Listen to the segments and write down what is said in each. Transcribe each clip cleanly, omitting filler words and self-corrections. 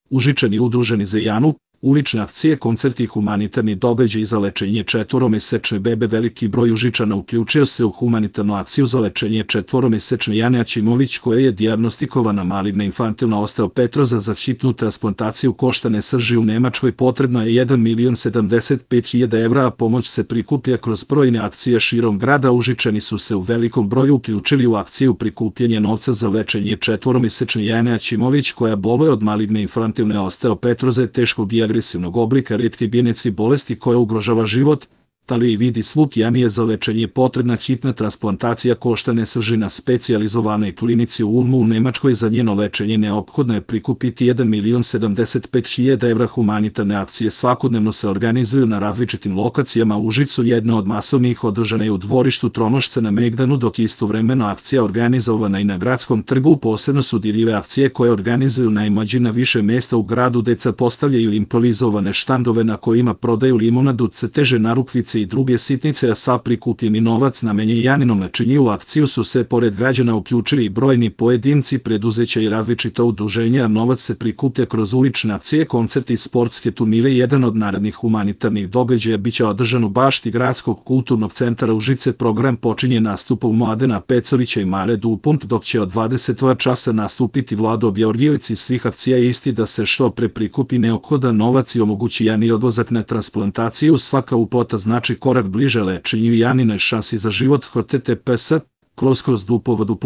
Užičani udruženi za Janu, ulične akcije, koncerti i humanitarni događaji za lečenje četvoromesečne bebe. Veliki broj Užičana uključio se u humanitarnu akciju za lečenje četvoromesečne Jane Aćimović, koja je dijagnostikovana maligna infantilna osteopetroza. Za hitnu transplantaciju koštane srži u Nemačkoj potrebno je 1.075.000 evra, a pomoć se prikuplja kroz brojne akcije širom grada. Užičani su se u velikom broju uključili u akciju prikupljanja novca za lečenje četvoromesečne Jane Aćimović, koja boluje od maligne infantilne osteopetroze, teškog i agresivnog oblika retke genetske bolesti koja ugrožava život, ali i vidi sluk Janije. Za lečenje potrebna hitna transplantacija koštane srži na specijalizovanoj klinici u Ulmu u Nemačkoj. Za njeno lečenje neophodno je prikupiti 1.075.000 evra. Humanitarne akcije svakodnevno se organizuju na različitim lokacijama. U Užicu jedna od masovnih održana je u dvorištu Tronošca na Megdanu, dok je istovremeno akcija organizovana i na Gradskom trgu. Posebno su dirljive akcije koje organizuju najmlađi na više mesta u gradu. Deca postavljaju improvizovane štandove na kojima prodaju limunadu, crteže, narukvice i druge sitnice, a sav prikupljeni novac namenjen Janinom lečenju. U akciju su se pored građana uključili i brojni pojedinci, preduzeća i različita udruženja. Novac se prikuplja kroz ulične akcije, koncerti i sportske turnire. Jedan od narednih humanitarnih događaja biće održan u bašti Gradskog kulturnog centra Užice. Program počinje nastupom Mladena Pecovića i Mare Dupunt, dok će od 22 časa nastupiti Vlado Bjorgijević. Iz svih akcija je isti da se što pre prikupi neophodan novac i omogući Jani odlazak na transplantaciju. Svaka uplata znači korak bliže lečenju Janine šansi za život.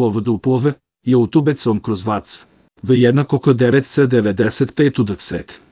https://dupove/youtube.com/vac v=9c95 udc